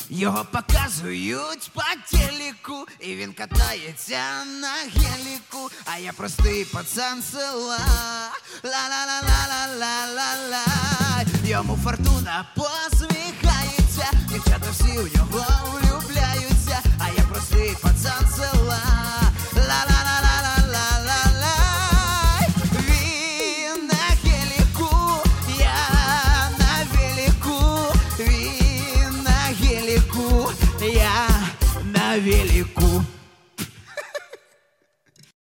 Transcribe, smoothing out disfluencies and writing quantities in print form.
Його показують по телеку, і він катається на геліку, а я простий пацан села. Ла-ла-ла-ла-ла-ла-ла-ла. Йому фортуна посміхається, дівчата всі у нього влюбляються, а я простий пацан села. Ла-ла-ла-ла-ла-ла-ла. Він на геліку, я на велику. Він на геліку, я на велику.